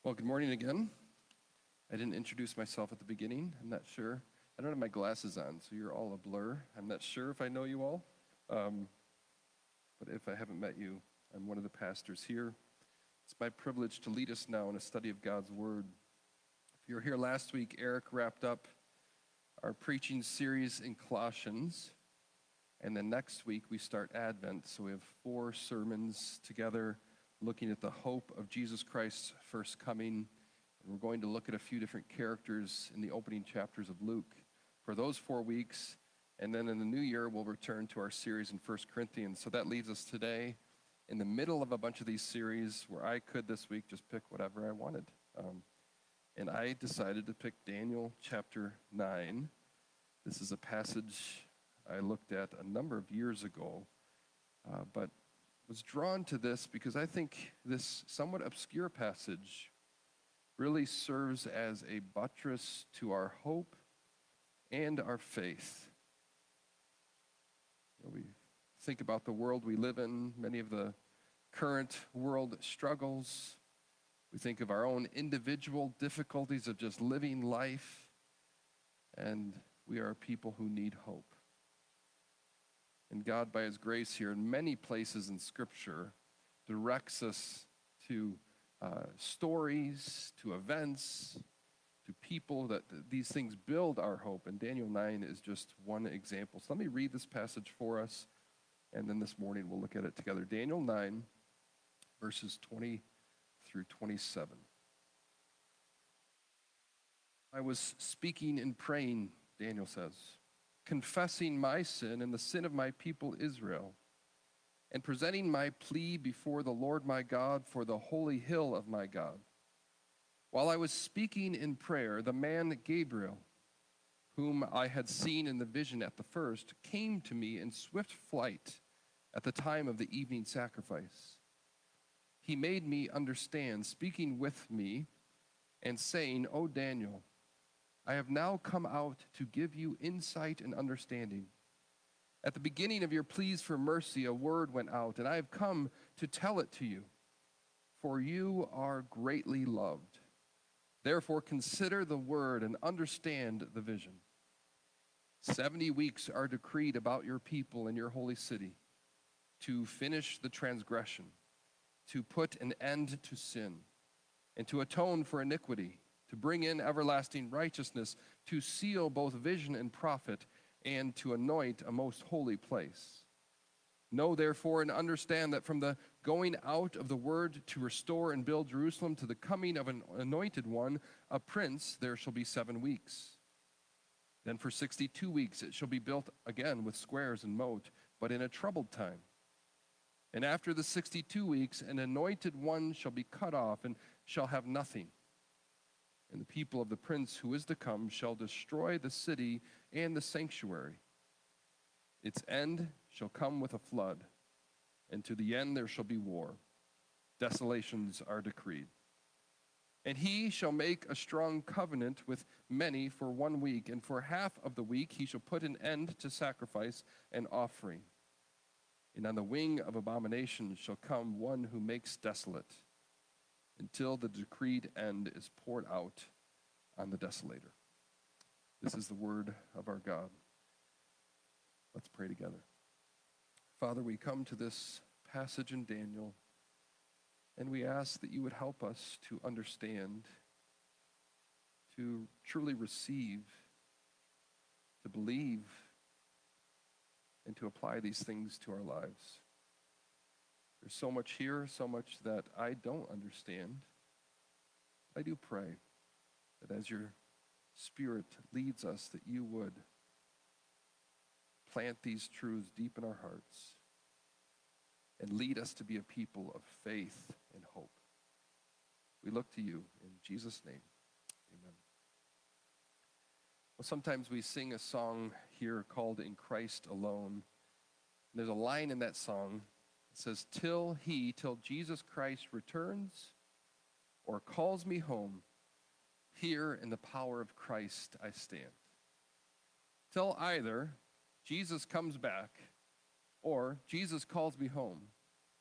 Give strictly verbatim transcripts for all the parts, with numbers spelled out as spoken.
Well, good morning again. I didn't introduce myself at the beginning. I'm not sure. I don't have my glasses on, so you're all a blur. I'm not sure if I know you all. Um, but if I haven't met you, I'm one of the pastors here. It's my privilege to lead us now in a study of God's Word. If you were here last week, Eric wrapped up our preaching series in Colossians. And then next week, we start Advent. So we have four sermons together looking at the hope of Jesus Christ's first coming. And we're going to look at a few different characters in the opening chapters of Luke for those four weeks. And then in the new year, we'll return to our series in First Corinthians. So that leaves us today in the middle of a bunch of these series where I could this week just pick whatever I wanted. Um, and I decided to pick Daniel chapter nine. This is a passage I looked at a number of years ago, uh, but was drawn to this because I think this somewhat obscure passage really serves as a buttress to our hope and our faith. You know, we think about the world we live in, many of the current world struggles. We think of our own individual difficulties of just living life, and we are people who need hope. And God, by his grace here, in many places in Scripture, directs us to uh, stories, to events, to people that th- these things build our hope. And Daniel nine is just one example. So let me read this passage for us, and then this morning we'll look at it together. Daniel nine, verses twenty through twenty-seven. I was speaking and praying, Daniel says, confessing my sin and the sin of my people Israel, and presenting my plea before the Lord my God for the holy hill of my God. While I was speaking in prayer, the man Gabriel, whom I had seen in the vision at the first, came to me in swift flight at the time of the evening sacrifice. He made me understand, speaking with me and saying, O Daniel, I have now come out to give you insight and understanding. At the beginning of your pleas for mercy, a word went out, and I have come to tell it to you, for you are greatly loved. Therefore, consider the word and understand the vision. Seventy weeks are decreed about your people and your holy city to finish the transgression, to put an end to sin, and to atone for iniquity, to bring in everlasting righteousness, to seal both vision and prophet, and to anoint a most holy place. Know therefore and understand that from the going out of the word to restore and build Jerusalem to the coming of an anointed one, a prince, there shall be seven weeks. Then for sixty-two weeks it shall be built again with squares and moat, but in a troubled time. And after the sixty-two weeks, an anointed one shall be cut off and shall have nothing. And the people of the prince who is to come shall destroy the city and the sanctuary. Its end shall come with a flood, and to the end there shall be war. Desolations are decreed. And he shall make a strong covenant with many for one week, and for half of the week he shall put an end to sacrifice and offering. And on the wing of abomination shall come one who makes desolate, until the decreed end is poured out on the desolator. This is the word of our God. Let's pray together. Father, we come to this passage in Daniel, and we ask that you would help us to understand, to truly receive, to believe, and to apply these things to our lives. There's so much here, so much that I don't understand. I do pray that as your Spirit leads us, that you would plant these truths deep in our hearts and lead us to be a people of faith and hope. We look to you in Jesus' name. Amen. Well, sometimes we sing a song here called In Christ Alone. And there's a line in that song. It says, till he, till Jesus Christ returns or calls me home, here in the power of Christ I stand. Till either Jesus comes back or Jesus calls me home,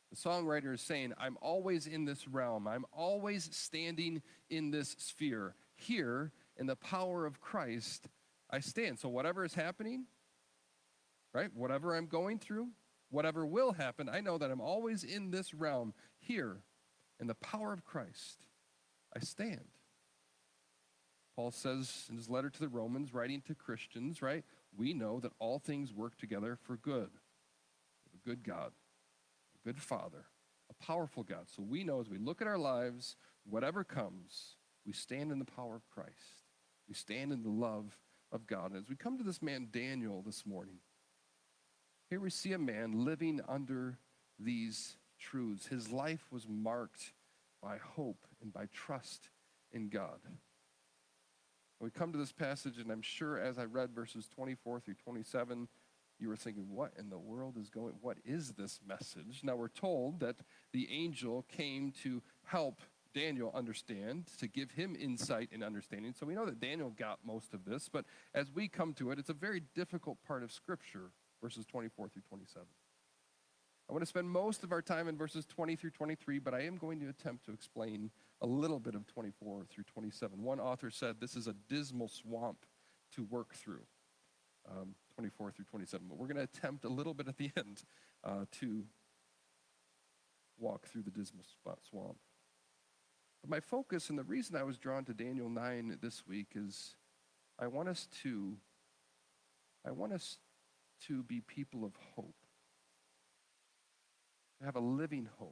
The songwriter is saying, I'm always in this realm. I'm always standing in this sphere. Here, in the power of Christ, I stand. So whatever is happening, right, whatever I'm going through, whatever will happen, I know that I'm always in this realm. Here, in the power of Christ, I stand. Paul says in his letter to the Romans, writing to Christians, right, we know that all things work together for good. A good God, a good Father, a powerful God. So we know as we look at our lives, whatever comes, we stand in the power of Christ. We stand in the love of God. And as we come to this man Daniel this morning, here we see a man living under these truths. His life was marked by hope and by trust in God. We come to this passage, and I'm sure as I read verses twenty-four through twenty-seven, you were thinking, what in the world is going, what is this message? Now we're told that the angel came to help Daniel understand, to give him insight and understanding. So we know that Daniel got most of this, but as we come to it, it's a very difficult part of Scripture, verses twenty-four through twenty-seven. I want to spend most of our time in verses twenty through twenty-three, but I am going to attempt to explain a little bit of twenty-four through twenty-seven. One author said this is a dismal swamp to work through, um, twenty-four through twenty-seven. But we're going to attempt a little bit at the end uh, to walk through the dismal spot swamp. But my focus and the reason I was drawn to Daniel nine this week is I want us to, I want us to be people of hope. To have a living hope,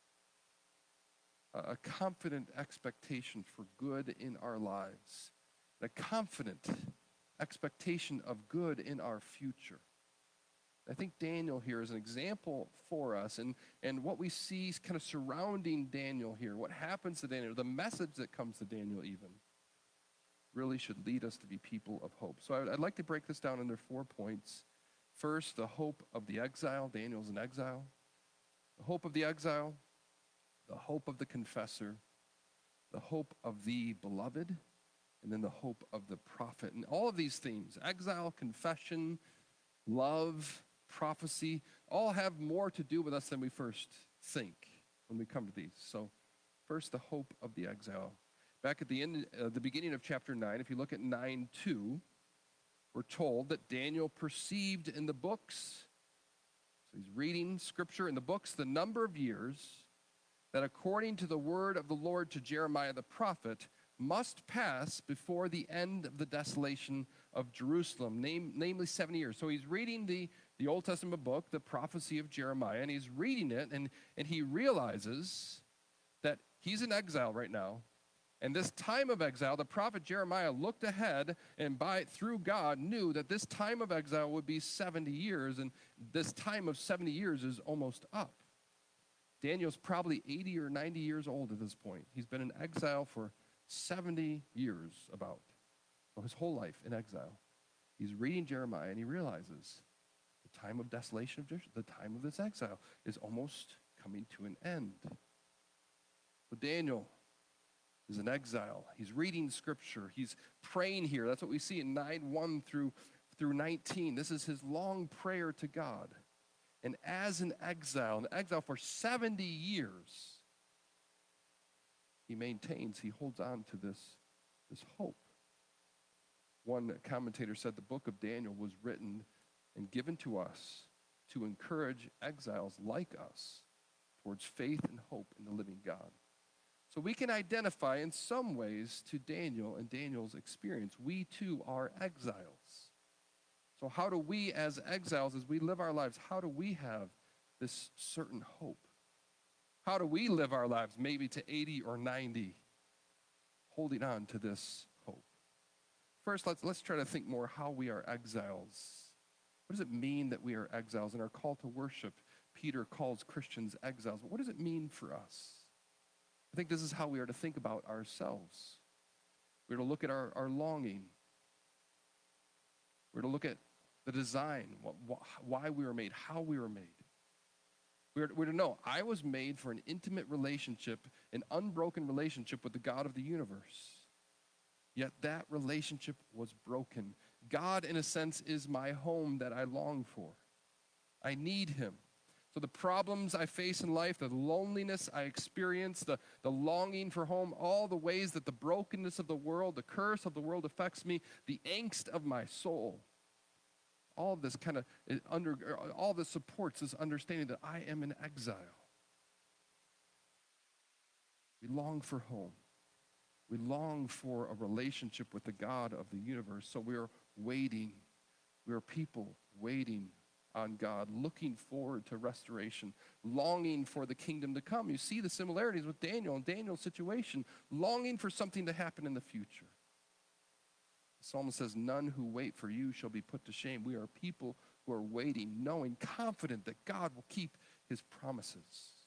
a, a confident expectation for good in our lives, a confident expectation of good in our future. I think Daniel here is an example for us, and, and what we see kind of surrounding Daniel here, what happens to Daniel, the message that comes to Daniel even, really should lead us to be people of hope. So I would, I'd like to break this down into four points. First, the hope of the exile. Daniel's in exile. The hope of the exile, the hope of the confessor, the hope of the beloved, and then the hope of the prophet. And all of these themes, exile, confession, love, prophecy, all have more to do with us than we first think when we come to these. So first, the hope of the exile. Back at the end, uh, the beginning of chapter nine, if you look at nine two, we're told that Daniel perceived in the books, so he's reading scripture in the books, the number of years that according to the word of the Lord to Jeremiah the prophet must pass before the end of the desolation of Jerusalem, name, namely seven years. So he's reading the, the Old Testament book, the prophecy of Jeremiah, and he's reading it, and, and he realizes that he's in exile right now. And this time of exile, the prophet Jeremiah looked ahead and by through God knew that this time of exile would be seventy years, and this time of seventy years is almost up. Daniel's probably eighty or ninety years old at this point. He's been in exile for seventy years about. So his whole life in exile. He's reading Jeremiah and he realizes the time of desolation of Jerusalem, the time of this exile is almost coming to an end. But Daniel is in exile. He's reading scripture. He's praying here. That's what we see in nine one through, through nineteen. This is his long prayer to God. And as an exile, in exile for seventy years, he maintains, he holds on to this, this hope. One commentator said the book of Daniel was written and given to us to encourage exiles like us towards faith and hope in the living God. So we can identify in some ways to Daniel and Daniel's experience. We too are exiles. So how do we as exiles, as we live our lives, how do we have this certain hope? How do we live our lives maybe to eighty or ninety, holding on to this hope? First, let's, let's try to think more how we are exiles. What does it mean that we are exiles? In our call to worship, Peter calls Christians exiles. But what does it mean for us? I think this is how we are to think about ourselves. We're to look at our, our longing. We're to look at the design, what, why we were made, how we were made. We're, we're to know, I was made for an intimate relationship, an unbroken relationship with the God of the universe. Yet that relationship was broken. God, in a sense, is my home that I long for. I need him. So the problems I face in life, the loneliness I experience, the, the longing for home, all the ways that the brokenness of the world, the curse of the world affects me, the angst of my soul, all of this kind of under, all this supports this understanding that I am in exile. We long for home. We long for a relationship with the God of the universe. So we are waiting. We are people waiting on God, looking forward to restoration, longing for the kingdom to come. You see the similarities with Daniel and Daniel's situation, longing for something to happen in the future. The psalmist says, none who wait for you shall be put to shame. We are people who are waiting, knowing, confident that God will keep his promises.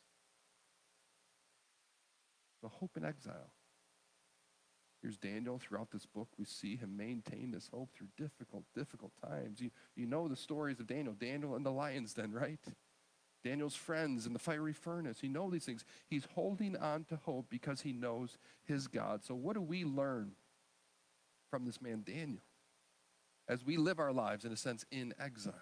The hope in exile. Here's Daniel. Throughout this book, we see him maintain this hope through difficult, difficult times. You, you know the stories of Daniel. Daniel in the lion's den, right? Daniel's friends in the fiery furnace. You know these things. He's holding on to hope because he knows his God. So what do we learn from this man Daniel as we live our lives, in a sense, in exile?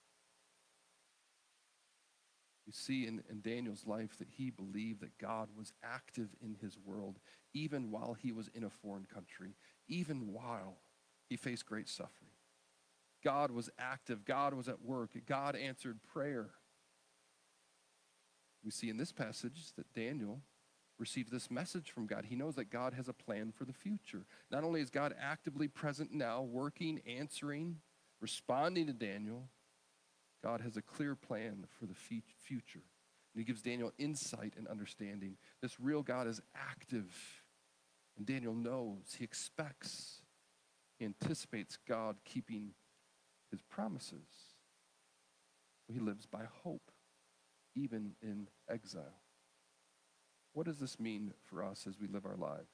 We see in, in Daniel's life that he believed that God was active in his world, even while he was in a foreign country, even while he faced great suffering. God was active. God was at work. God answered prayer. We see in this passage that Daniel received this message from God. He knows that God has a plan for the future. Not only is God actively present now, working, answering, responding to Daniel, God has a clear plan for the future. And he gives Daniel insight and understanding. This real God is active. And Daniel knows, he expects, he anticipates God keeping his promises. So he lives by hope, even in exile. What does this mean for us as we live our lives?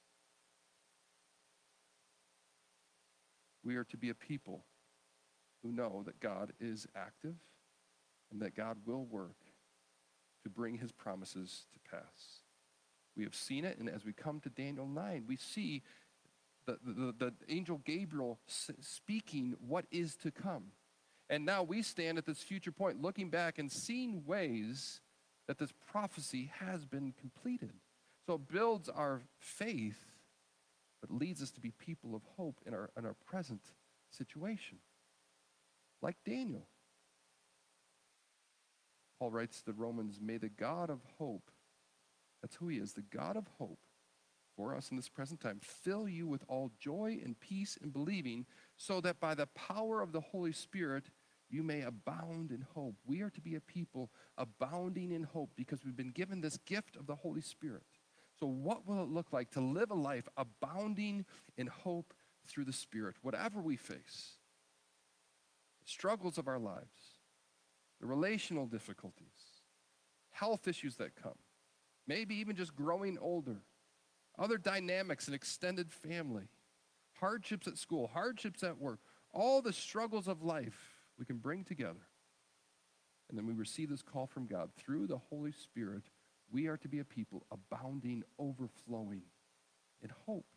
We are to be a people who know that God is active and that God will work to bring his promises to pass. We have seen it, and as we come to Daniel nine, we see the, the, the angel Gabriel speaking what is to come. And now we stand at this future point, looking back and seeing ways that this prophecy has been completed. So it builds our faith, but leads us to be people of hope in our, in our present situation. Like Daniel. Paul writes to the Romans, may the God of hope, that's who he is, the God of hope for us in this present time, fill you with all joy and peace in believing, so that by the power of the Holy Spirit you may abound in hope. We are to be a people abounding in hope because we've been given this gift of the Holy Spirit. So what will it look like to live a life abounding in hope through the Spirit, whatever we face? The struggles of our lives, the relational difficulties, health issues that come, maybe even just growing older, other dynamics in extended family, hardships at school, hardships at work, all the struggles of life we can bring together. And then we receive this call from God. Through the Holy Spirit, we are to be a people abounding, overflowing in hope.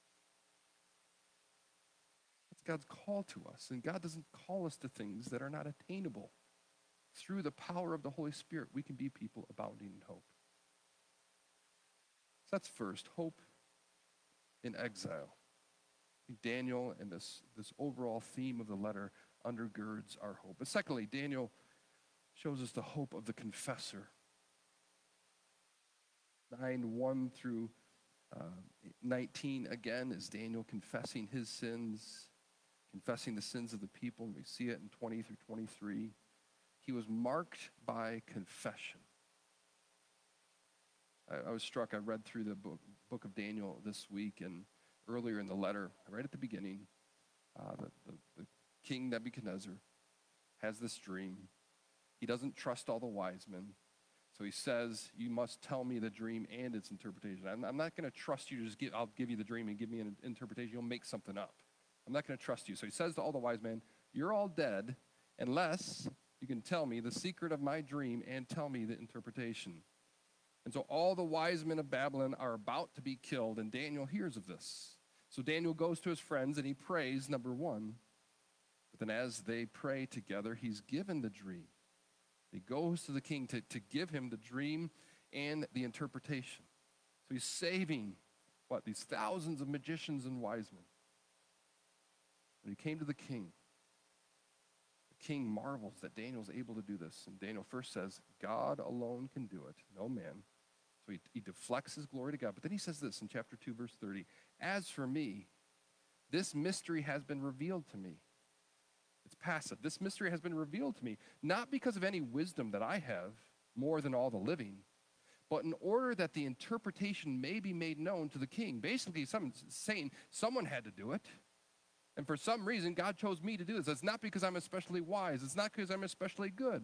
That's God's call to us. And God doesn't call us to things that are not attainable. Through the power of the Holy Spirit, we can be people abounding in hope. So that's first, hope in exile. I think Daniel and this, this overall theme of the letter undergirds our hope. But secondly, Daniel shows us the hope of the confessor. nine, one through uh, nineteen, again, is Daniel confessing his sins, confessing the sins of the people. And we see it in twenty through twenty-three. He was marked by confession. I, I was struck, I read through the book, book of Daniel this week, and earlier in the letter, right at the beginning, uh, the, the, the King Nebuchadnezzar has this dream. He doesn't trust all the wise men. So he says, you must tell me the dream and its interpretation. I'm, I'm not going to trust you to just give, I'll give you the dream and give me an interpretation. You'll make something up. I'm not going to trust you. So he says to all the wise men, you're all dead unless you can tell me the secret of my dream and tell me the interpretation. And so all the wise men of Babylon are about to be killed, and Daniel hears of this. So Daniel goes to his friends and he prays, number one. But then as they pray together, he's given the dream. He goes to the king to, to give him the dream and the interpretation. So he's saving, what, these thousands of magicians and wise men. When he came to the king, the king marvels that Daniel is able to do this. And Daniel first says, God alone can do it, no man. So he, he deflects his glory to God. But then he says this in chapter two, verse thirty, as for me, this mystery has been revealed to me. It's passive. This mystery has been revealed to me, not because of any wisdom that I have, more than all the living, but in order that the interpretation may be made known to the king. Basically, someone's saying someone had to do it. And for some reason, God chose me to do this. It's not because I'm especially wise. It's not because I'm especially good.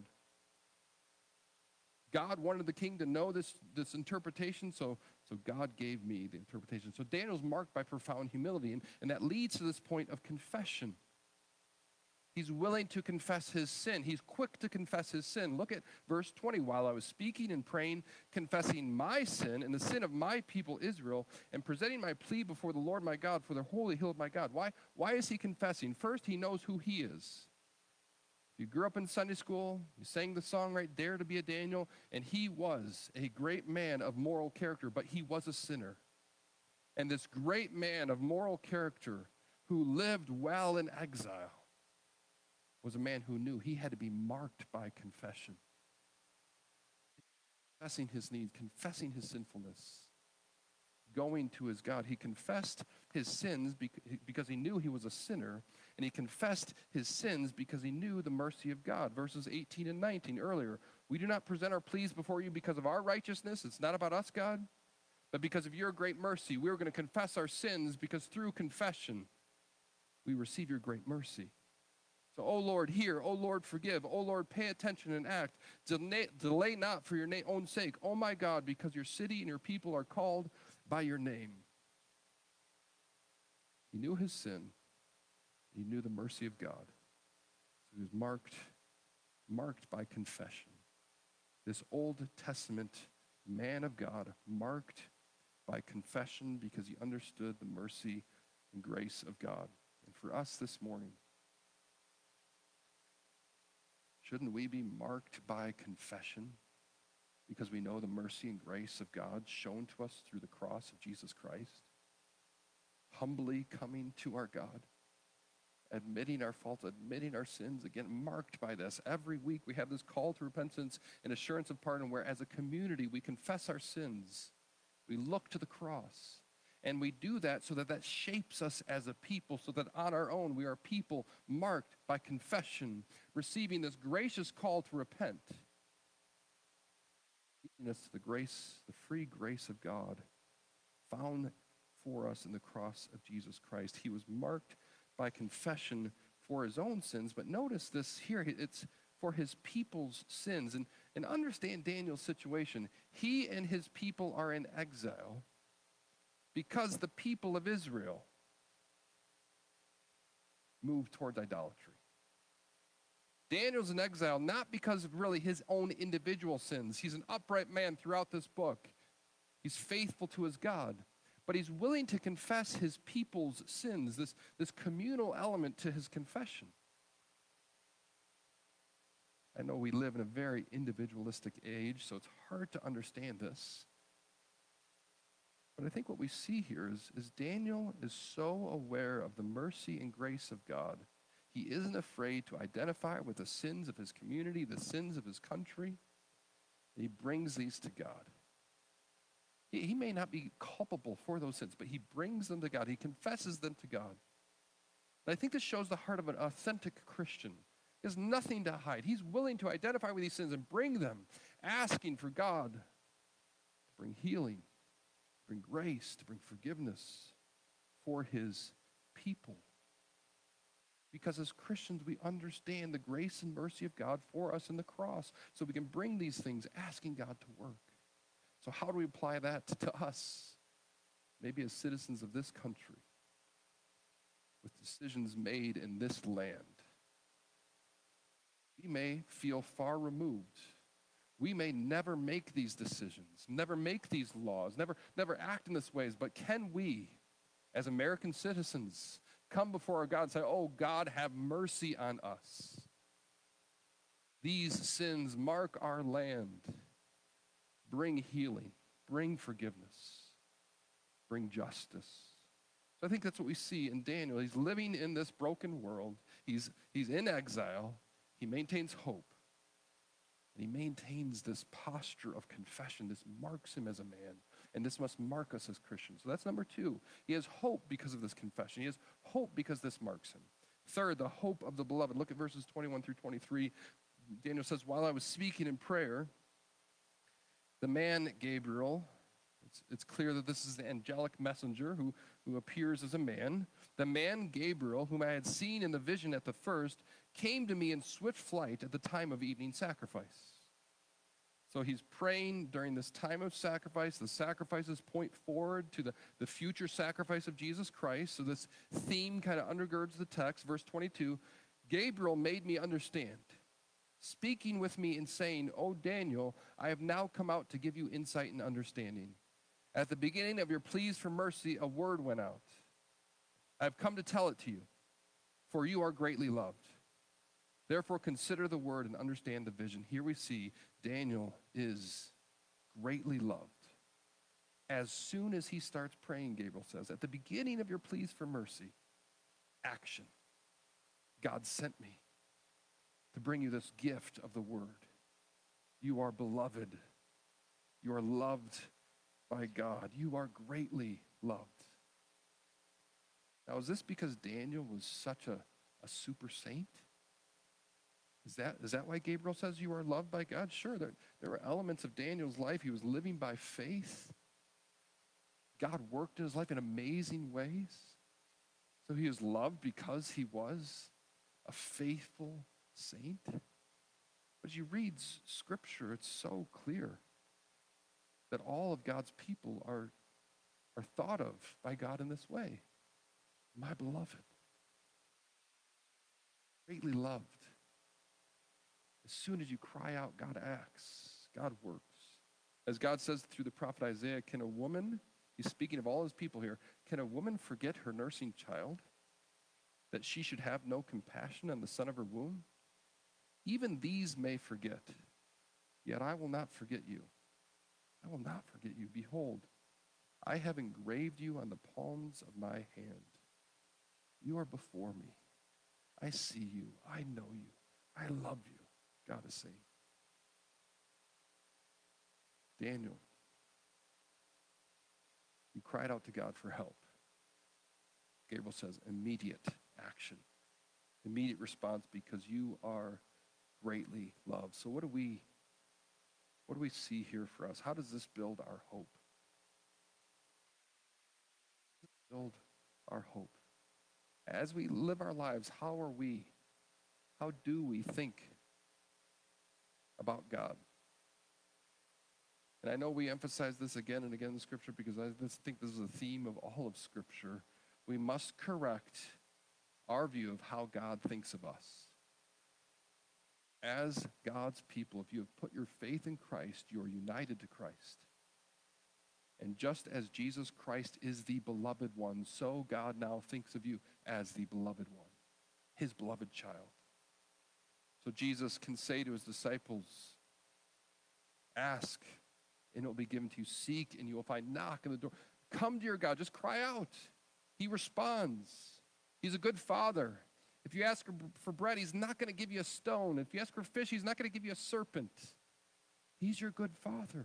God wanted the king to know this, this interpretation, so, so God gave me the interpretation. So Daniel's marked by profound humility, and, and that leads to this point of confession. He's willing to confess his sin. He's quick to confess his sin. Look at verse twenty. While I was speaking and praying, confessing my sin and the sin of my people Israel, and presenting my plea before the Lord my God for the holy hill of my God. Why, why is he confessing? First, he knows who he is. You grew up in Sunday school, you sang the song, right, Dare to be a Daniel, and he was a great man of moral character, but he was a sinner. And this great man of moral character who lived well in exile was a man who knew he had to be marked by confession. Confessing his need, confessing his sinfulness, going to his God. He confessed his sins because he knew he was a sinner, and he confessed his sins because he knew the mercy of God. Verses eighteen and nineteen earlier, we do not present our pleas before you because of our righteousness. It's not about us, God, but because of your great mercy. We're going to confess our sins because through confession, we receive your great mercy. So, O Lord, hear. O Lord, forgive. O Lord, pay attention and act. Delay, delay not for your na- own sake. O my God, because your city and your people are called by your name. He knew his sin. He knew the mercy of God. So he was marked, marked by confession. This Old Testament man of God, marked by confession because he understood the mercy and grace of God. And for us this morning, shouldn't we be marked by confession because we know the mercy and grace of God shown to us through the cross of Jesus Christ? Humbly coming to our God, admitting our faults, admitting our sins, again, marked by this. Every week we have this call to repentance and assurance of pardon where as a community we confess our sins. We look to the cross. And we do that so that that shapes us as a people, so that on our own we are people marked by confession, receiving this gracious call to repent, leading us to the grace, the free grace of God found for us in the cross of Jesus Christ. He was marked by confession for his own sins, but notice this here, it's for his people's sins. And, and understand Daniel's situation. He and his people are in exile because the people of Israel moved towards idolatry. Daniel's in exile not because of really his own individual sins. He's an upright man throughout this book. He's faithful to his God. But he's willing to confess his people's sins, this, this communal element to his confession. I know we live in a very individualistic age, so it's hard to understand this. But I think what we see here is, is Daniel is so aware of the mercy and grace of God. He isn't afraid to identify with the sins of his community, the sins of his country. He brings these to God. He, he may not be culpable for those sins, but he brings them to God. He confesses them to God. And I think this shows the heart of an authentic Christian. He has nothing to hide. He's willing to identify with these sins and bring them, asking for God to bring healing, to bring grace, to bring forgiveness for his people. Because as Christians, we understand the grace and mercy of God for us in the cross. So we can bring these things, asking God to work. So how do we apply that to us? Maybe as citizens of this country, with decisions made in this land. We may feel far removed. We may never make these decisions, never make these laws, never, never act in these ways. But can we, as American citizens, come before our God and say, oh, God, have mercy on us. These sins mark our land. Bring healing, bring forgiveness, bring justice. So I think that's what we see in Daniel. He's living in this broken world. He's, he's in exile. He maintains hope. And he maintains this posture of confession. This marks him as a man. And this must mark us as Christians. So that's number two. He has hope because of this confession. He has hope because this marks him. Third, the hope of the beloved. Look at verses twenty-one through twenty-three. Daniel says, while I was speaking in prayer, the man Gabriel, it's, it's clear that this is the angelic messenger who, who appears as a man. The man Gabriel, whom I had seen in the vision at the first, came to me in swift flight at the time of evening sacrifice. So he's praying during this time of sacrifice. The sacrifices point forward to the, the future sacrifice of Jesus Christ. So this theme kind of undergirds the text. Verse twenty-two, Gabriel made me understand, speaking with me and saying, O Daniel, I have now come out to give you insight and understanding. At the beginning of your pleas for mercy, a word went out. I have come to tell it to you, for you are greatly loved. Therefore, consider the word and understand the vision. Here we see Daniel is greatly loved. As soon as he starts praying, Gabriel says, at the beginning of your pleas for mercy, action. God sent me to bring you this gift of the word. You are beloved. You are loved by God. You are greatly loved. Now, is this because Daniel was such a, a super saint? Is that, is that why Gabriel says you are loved by God? Sure, there, there were elements of Daniel's life. He was living by faith. God worked in his life in amazing ways. So he was loved because he was a faithful saint. But as you read Scripture, it's so clear that all of God's people are, are thought of by God in this way. My beloved, greatly loved. As soon as you cry out, God acts, God works. As God says through the prophet Isaiah, can a woman, he's speaking of all his people here, can a woman forget her nursing child, that she should have no compassion on the son of her womb? Even these may forget, yet I will not forget you. I will not forget you. Behold, I have engraved you on the palms of my hand. You are before me. I see you. I know you. I love you. God is saying. Daniel, you cried out to God for help. Gabriel says immediate action, immediate response, because you are greatly loved. So what do we, what do we see here for us? How does this build our hope? Build our hope. As we live our lives, how are we, how do we think about God? And I know we emphasize this again and again in Scripture because I think this is a theme of all of Scripture. We must correct our view of how God thinks of us. As God's people, if you have put your faith in Christ, you are united to Christ. And just as Jesus Christ is the beloved one, so God now thinks of you as the beloved one, his beloved child. So Jesus can say to his disciples, ask, and it will be given to you. Seek, and you will find. Knock on the door. Come to your God. Just cry out. He responds. He's a good father. If you ask for bread, he's not going to give you a stone. If you ask for fish, he's not going to give you a serpent. He's your good father.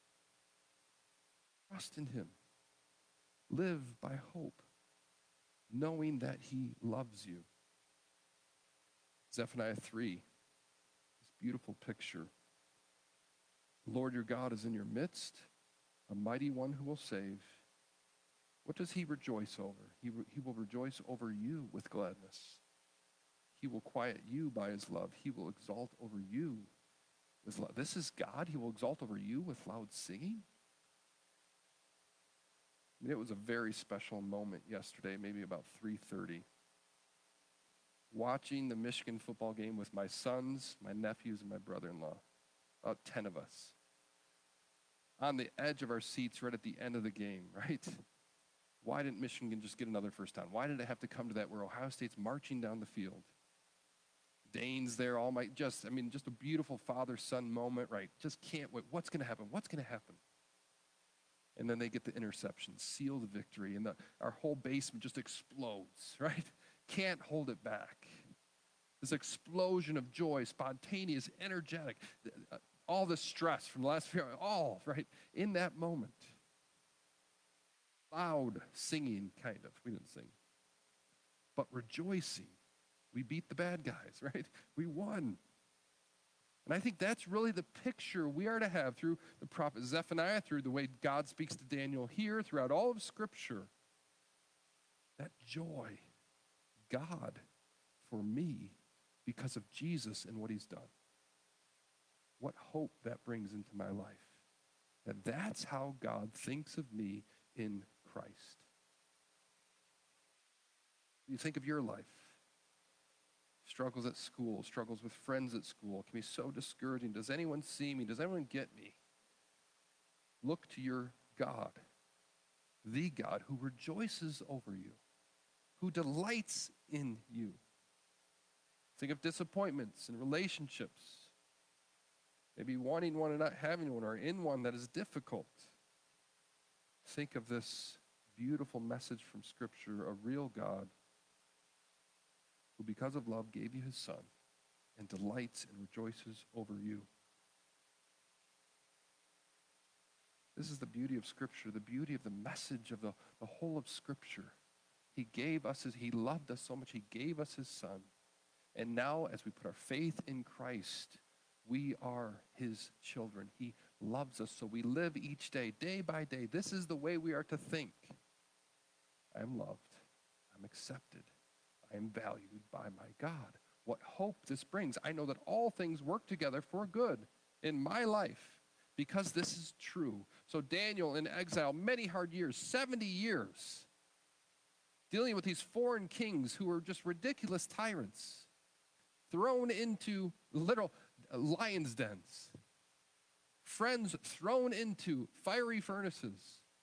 Trust in him. Live by hope, knowing that he loves you. Zephaniah three, this beautiful picture. The Lord your God is in your midst, a mighty one who will save. What does he rejoice over? He, re- he will rejoice over you with gladness. He will quiet you by his love. He will exalt over you with love. This is God. He will exalt over you with loud singing. I mean, it was a very special moment yesterday, maybe about three thirty. Watching the Michigan football game with my sons, my nephews, and my brother-in-law. About ten of us. On the edge of our seats right at the end of the game, right? Why didn't Michigan just get another first down? Why did it have to come to that where Ohio State's marching down the field? Dane's there, all my, just, I mean, just a beautiful father-son moment, right? Just can't wait. What's going to happen? What's going to happen? And then they get the interception, seal the victory, and the, our whole basement just explodes, right? Can't hold it back. This explosion of joy, spontaneous, energetic, all the stress from the last few hours, all, right, in that moment. Loud singing, kind of. We didn't sing. But rejoicing. We beat the bad guys, right? We won. And I think that's really the picture we are to have through the prophet Zephaniah, through the way God speaks to Daniel here, throughout all of Scripture. That joy, God for me, because of Jesus and what he's done. What hope that brings into my life. That that's how God thinks of me in Christ. You think of your life. Struggles at school, struggles with friends at school. It can be so discouraging. Does anyone see me? Does anyone get me? Look to your God, the God who rejoices over you, who delights in you. Think of disappointments in relationships. Maybe wanting one and not having one, or in one that is difficult. Think of this beautiful message from Scripture, a real God who because of love gave you his Son and delights and rejoices over you. This is the beauty of Scripture, the beauty of the message of the, the whole of Scripture. He gave us his, he loved us so much, he gave us his Son. And now as we put our faith in Christ, we are his children. He loves us, so we live each day, day by day. This is the way we are to think. I am loved. I'm accepted. I am valued by my God. What hope this brings. I know that all things work together for good in my life because this is true. So Daniel in exile, many hard years, seventy years, dealing with these foreign kings who were just ridiculous tyrants, thrown into literal lions' dens, friends thrown into fiery furnaces.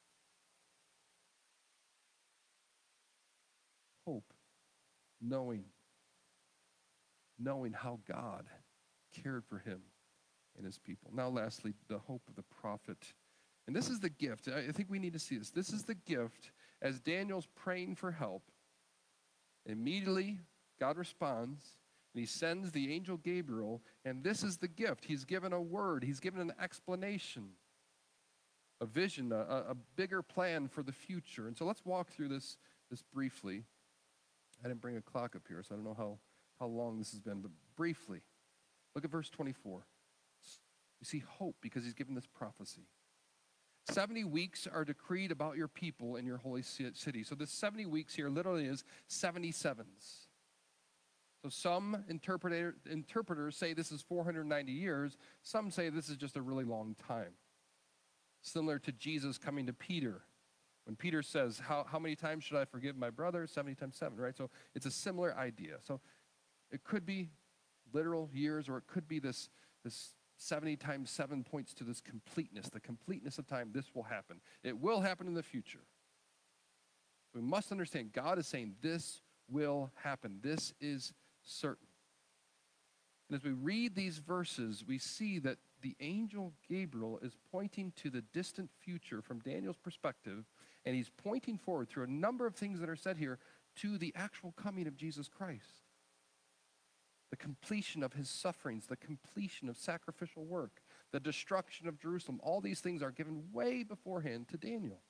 Hope. Knowing, knowing how God cared for him and his people. Now, lastly, the hope of the prophet. And this is the gift. I think we need to see this. This is the gift as Daniel's praying for help. Immediately, God responds, and he sends the angel Gabriel, and this is the gift. He's given a word. He's given an explanation, a vision, a, a bigger plan for the future. And so let's walk through this, this briefly. I didn't bring a clock up here, so I don't know how, how long this has been, but briefly, look at verse twenty-four. You see hope because he's given this prophecy. seventy weeks are decreed about your people in your holy city. So this seventy weeks here literally is seventy sevens. So some interpreter, interpreters say this is four hundred ninety years. Some say this is just a really long time. Similar to Jesus coming to Peter. When Peter says, how, how many times should I forgive my brother? seventy times seven, right? So it's a similar idea. So it could be literal years, or it could be this, this seventy times seven points to this completeness, the completeness of time. This will happen. It will happen in the future. We must understand God is saying this will happen. This is certain. And as we read these verses, we see that the angel Gabriel is pointing to the distant future from Daniel's perspective, and he's pointing forward through a number of things that are said here to the actual coming of Jesus Christ. The completion of his sufferings, the completion of sacrificial work, the destruction of Jerusalem. All these things are given way beforehand to Daniel.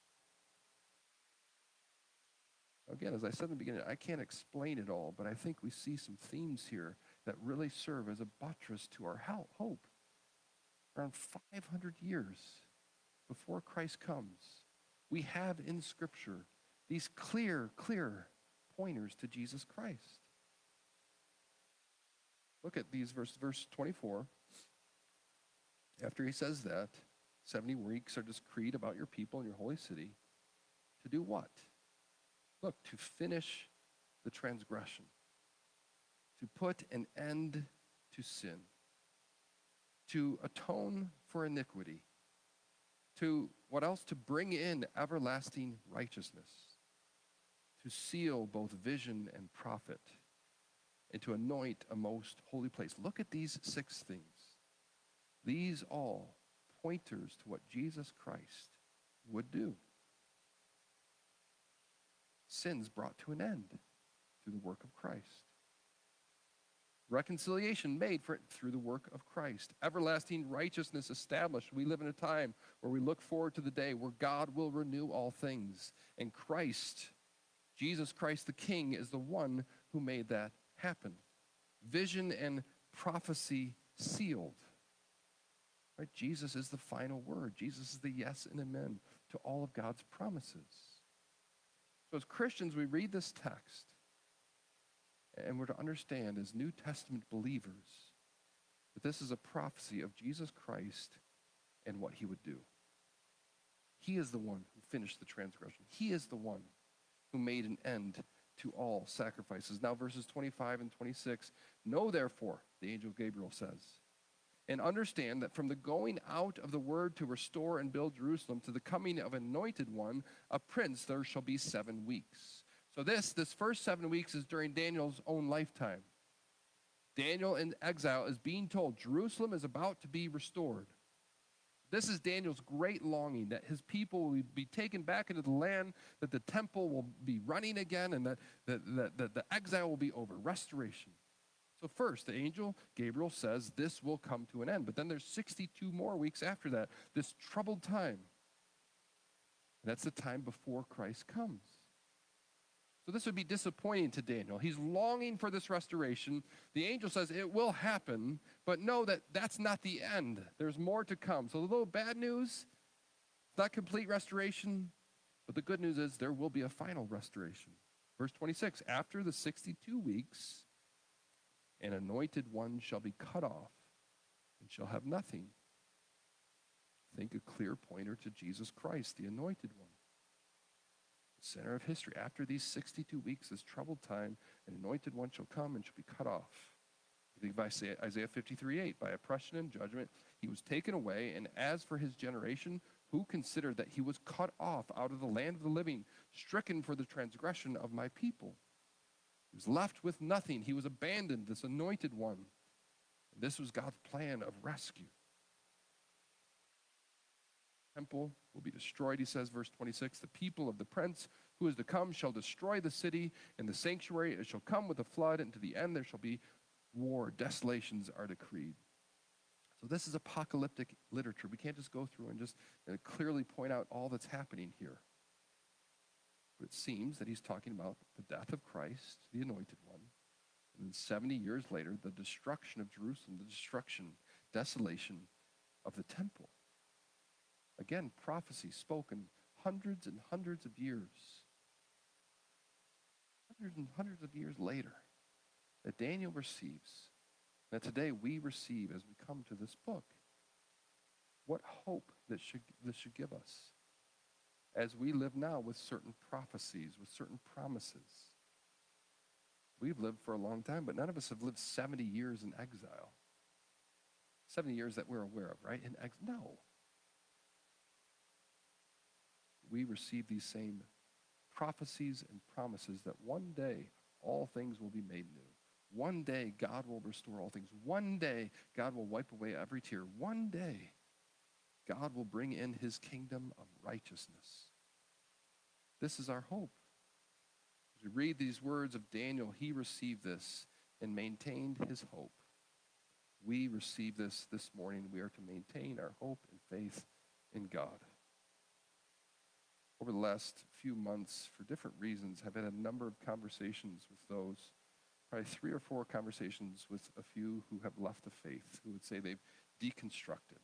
Again, as I said in the beginning, I can't explain it all, but I think we see some themes here that really serve as a buttress to our hope. Around five hundred years before Christ comes, we have in Scripture these clear, clear pointers to Jesus Christ. Look at these verses, verse twenty-four. After he says that, seventy weeks are decreed about your people and your holy city. To do what? Look, to finish the transgression. To put an end to sin. To atone for iniquity. To, what else? To bring in everlasting righteousness. To seal both vision and prophet. and to anoint a most holy place. Look at these six things. These all pointers to what Jesus Christ would do. Sins brought to an end through the work of Christ. Reconciliation made for it through the work of Christ. Everlasting righteousness established. We live in a time where we look forward to the day where God will renew all things. And Christ, Jesus Christ the King, is the one who made that happen. Vision and prophecy sealed. Right? Jesus is the final word. Jesus is the yes and amen to all of God's promises. So as Christians, we read this text, and we're to understand as New Testament believers that this is a prophecy of Jesus Christ and what he would do. He is the one who finished the transgression. He is the one who made an end to all sacrifices. Now verses twenty-five and twenty-six, know therefore, the angel Gabriel says, and understand that from the going out of the word to restore and build Jerusalem to the coming of anointed one, a prince, there shall be seven weeks. So this, this first seven weeks is during Daniel's own lifetime. Daniel in exile is being told Jerusalem is about to be restored. This is Daniel's great longing, that his people will be taken back into the land, that the temple will be running again, and that, that, that, that the exile will be over, restoration. So first, the angel Gabriel says this will come to an end. But then there's sixty-two more weeks after that, this troubled time. And that's the time before Christ comes. So this would be disappointing to Daniel. He's longing for this restoration. The angel says it will happen, but know that that's not the end. There's more to come. So the little bad news, it's not complete restoration, but the good news is there will be a final restoration. Verse twenty-six, after the sixty-two weeks, an anointed one shall be cut off and shall have nothing. Think a clear pointer to Jesus Christ, the anointed one. Center of history. After these sixty-two weeks, this troubled time, an anointed one shall come and shall be cut off. Think of Isaiah, Isaiah fifty-three eight. By oppression and judgment, he was taken away, and as for his generation, who considered that he was cut off out of the land of the living, stricken for the transgression of my people? He was left with nothing. He was abandoned, this anointed one. And this was God's plan of rescue. Temple will be destroyed, he says, verse twenty-six. The people of the prince who is to come shall destroy the city, and the sanctuary it shall come with a flood, and to the end there shall be war. Desolations are decreed. So this is apocalyptic literature. We can't just go through and just uh, clearly point out all that's happening here. But it seems that he's talking about the death of Christ, the anointed one, and then seventy years later, the destruction of Jerusalem, the destruction, desolation of the temple. Again, prophecy spoken hundreds and hundreds of years, hundreds and hundreds of years later, that Daniel receives, that today we receive as we come to this book. What hope that should, this should give us as we live now with certain prophecies, with certain promises. We've lived for a long time, but none of us have lived seventy years in exile. seventy years that we're aware of, right? In ex- no. We receive these same prophecies and promises that one day all things will be made new. One day God will restore all things. One day God will wipe away every tear. One day God will bring in his kingdom of righteousness. This is our hope. As we read these words of Daniel, he received this and maintained his hope. We receive this this morning. We are to maintain our hope and faith in God. Over the last few months, for different reasons, I've had a number of conversations with those, probably three or four conversations with a few who have left the faith, who would say they've deconstructed.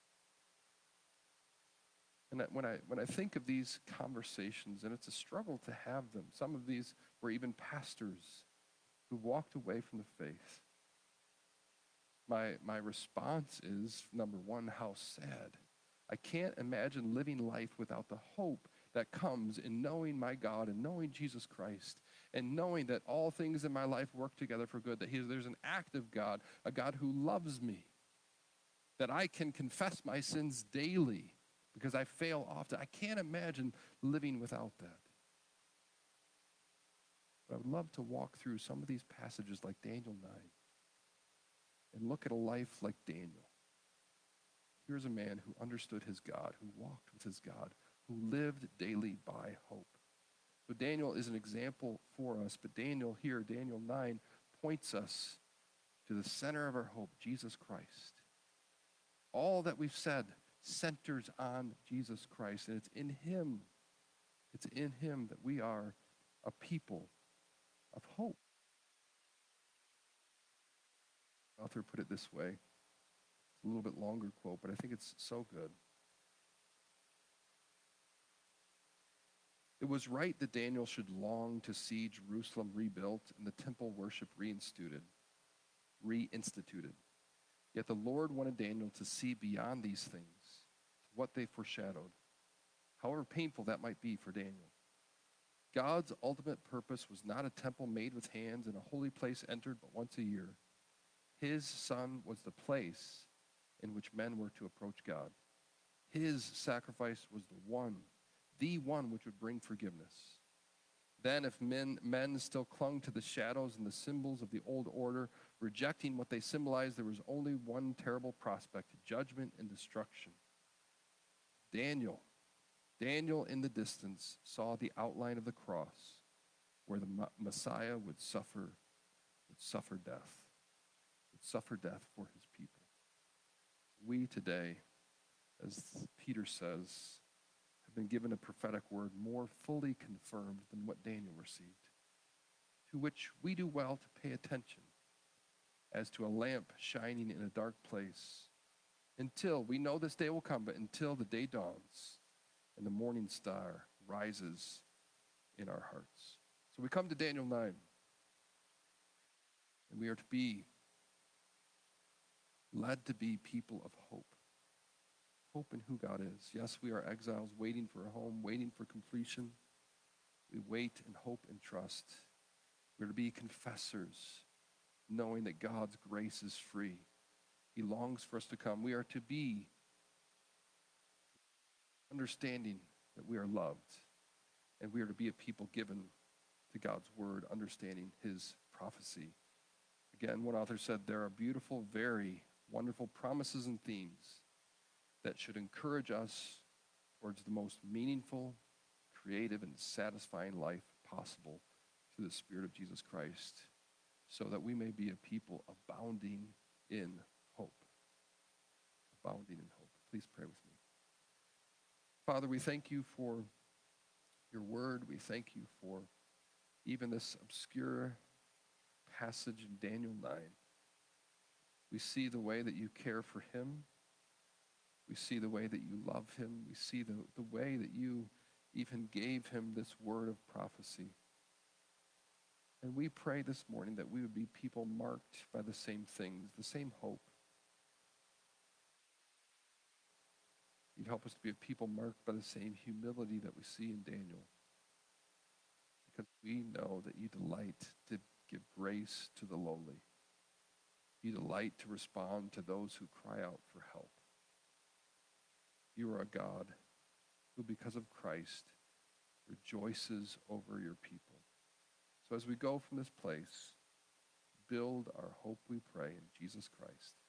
And that when I when I think of these conversations, and it's a struggle to have them, some of these were even pastors who walked away from the faith. My my response is, number one, how sad. I can't imagine living life without the hope that comes in knowing my God and knowing Jesus Christ and knowing that all things in my life work together for good, that he, there's an active God, a God who loves me, that I can confess my sins daily because I fail often. I can't imagine living without that. But I would love to walk through some of these passages like Daniel nine and look at a life like Daniel. Here's a man who understood his God, who walked with his God, who lived daily by hope. So Daniel is an example for us, but Daniel here, Daniel nine, points us to the center of our hope, Jesus Christ. All that we've said centers on Jesus Christ, and it's in him, it's in him that we are a people of hope. The author put it this way. It's a little bit longer quote, but I think it's so good. It was right that Daniel should long to see Jerusalem rebuilt and the temple worship reinstituted. reinstituted. Yet the Lord wanted Daniel to see beyond these things, what they foreshadowed, however painful that might be for Daniel. God's ultimate purpose was not a temple made with hands and a holy place entered but once a year. His Son was the place in which men were to approach God. His sacrifice was the one, the one which would bring forgiveness. Then if men, men still clung to the shadows and the symbols of the old order, rejecting what they symbolized, there was only one terrible prospect, judgment and destruction. Daniel, Daniel in the distance saw the outline of the cross where the Messiah would suffer, would suffer death, would suffer death for his people. We today, as Peter says, have been given a prophetic word more fully confirmed than what Daniel received, to which we do well to pay attention as to a lamp shining in a dark place until, we know this day will come, but until the day dawns and the morning star rises in our hearts. So we come to Daniel nine, and we are to be led to be people of hope. Hope in who God is. Yes, we are exiles waiting for a home, waiting for completion. We wait and hope and trust. We're to be confessors, knowing that God's grace is free. He longs for us to come. We are to be understanding that we are loved, and we are to be a people given to God's word, understanding his prophecy. Again, one author said, there are beautiful, very wonderful promises and themes that should encourage us towards the most meaningful, creative, and satisfying life possible through the Spirit of Jesus Christ, so that we may be a people abounding in hope. Abounding in hope. Please pray with me. Father, we thank you for your word. We thank you for even this obscure passage in Daniel nine. We see the way that you care for him. We see the way that you love him. We see the, the way that you even gave him this word of prophecy. And we pray this morning that we would be people marked by the same things, the same hope. You'd help us to be a people marked by the same humility that we see in Daniel. Because we know that you delight to give grace to the lowly. You delight to respond to those who cry out for help. You are a God who, because of Christ, rejoices over your people. So as we go from this place, build our hope, we pray, in Jesus Christ.